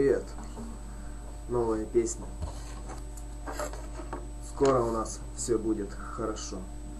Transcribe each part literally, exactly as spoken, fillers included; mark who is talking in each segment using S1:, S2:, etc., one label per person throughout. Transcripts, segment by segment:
S1: Привет. Новая песня. Скоро у нас все будет хорошо.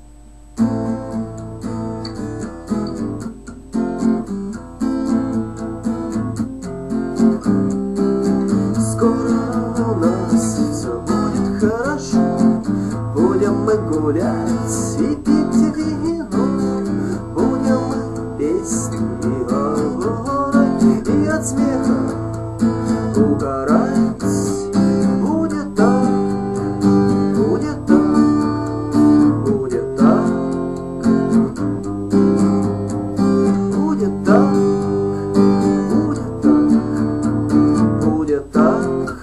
S1: Скоро у нас все будет хорошо. Будем мы гулять и пить вино. Будем мы песни говорить и от смеха угорать. Будет так, будет так, будет так, будет так, будет так, будет так.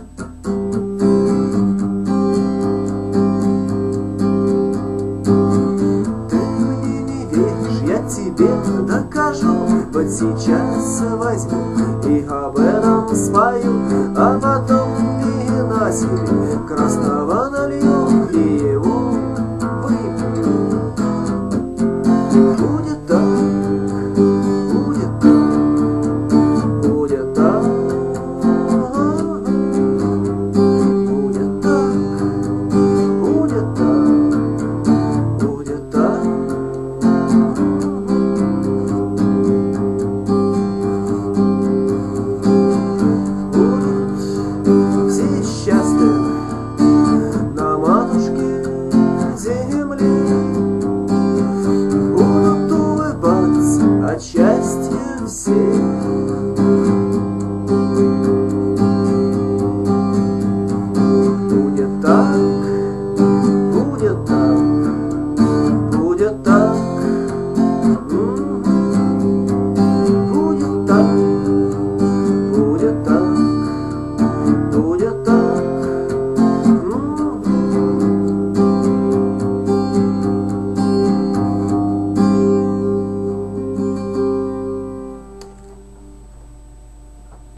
S1: Ты мне не веришь, я тебе докажу. Вот сейчас возьму и об этом спою, а потом и на себе красного